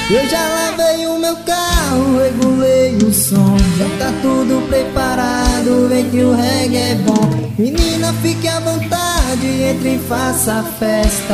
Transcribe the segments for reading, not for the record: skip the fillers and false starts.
Eu já lavei o meu carro, regulei o som, já tá tudo preparado, vem que o reggae é bom. Menina, fique à vontade, entre e faça festa.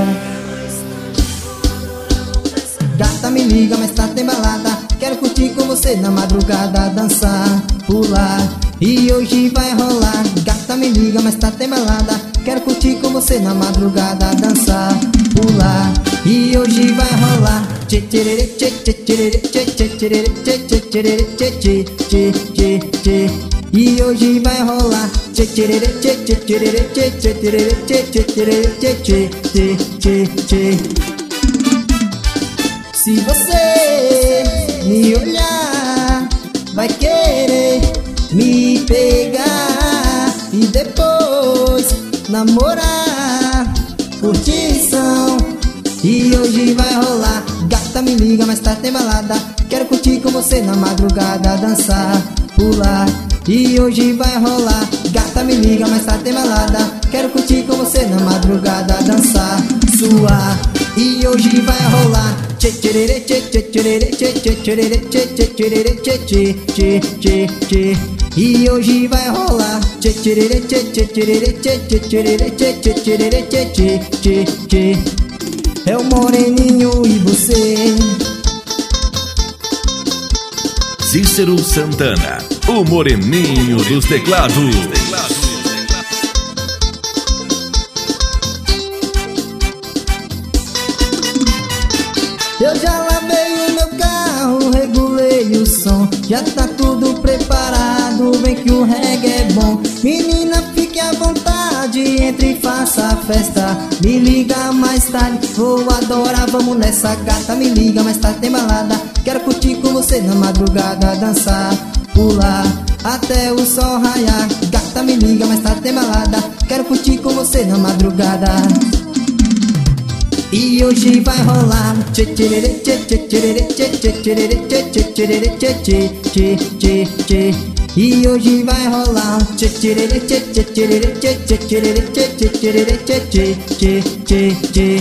Gata, me liga, mas tá tem balada, quero curtir com você na madrugada, dançar, pular, e hoje vai rolar. Gata, me liga, mas tá tem balada, quero curtir com você na madrugada, dançar, pular, e hoje vai rolar. Tchê tchê tchê tchê tchê tchê tchê tchê tchê tchê tchê tchê tchê. E hoje vai rolar. Tchê tchê tchê tchê tchê tchê tchê tchê tchê tchê tchê tchê. Se você me olhar, vai querer me pegar e depois namorar, curtição. E hoje vai rolar. Gata, me liga, mas tá tem balada, quero curtir com você na madrugada, dançar, pular, e hoje vai rolar. Gata, me liga, mas tá tem balada, quero curtir com você na madrugada, dançar, suar, e hoje vai rolar. Tchê tchê tchê tchê tchê tchê tchê tchê tchê tchê tchê tchê. E hoje vai rolar. Tchê tchê tchê tchê tchê tchê tchê tchê tchê tchê tchê. É o Moreninho e você. Cícero Santana, o Moreninho dos teclados. Eu já lavei o meu carro, regulei o som, já tá tudo preparado, vem que o reggae é bom. Menina, fique à vontade, entre e faça a festa. Me liga mais tarde, vou adorar, vamos nessa. Gata, me liga mais tarde, tem balada, quero curtir com você na madrugada, dançar, pular, até o sol raiar. Gata, me liga mais tarde, tem balada, quero curtir com você na madrugada. E hoje vai rolar. Tchê tchê tchê tchê tchê tchê tchê tchê tchê tchê tchê tchê. E hoje vai rolar. Tchê tchê tchê tchê tchê tchê tchê tchê tchê tchê tchê tchê.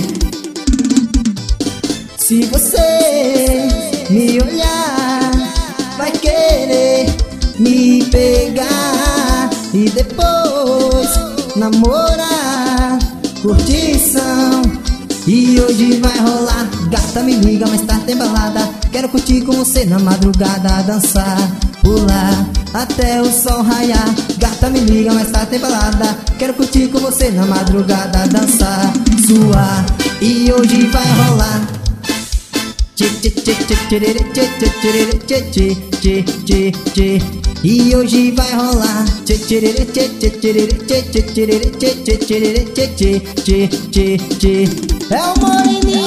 Se você me olhar, vai querer me pegar e depois namorar, curtição. E hoje vai rolar. Gata, me liga, mais tarde tem balada, quero curtir com você na madrugada, dançar, pular, até o sol raiar. Gata, me liga, mais tarde tem balada, quero curtir com você na madrugada, dançar, suar, e hoje vai rolar. Tchê tchê tchê tchê tchê tchê tchê tchê tchê tchê tchê. E hoje vai rolar. Tchê tchê tchê tchê tchê tchê tchê tchê tchê tchê tchê tchê tchê. É o Moreninho.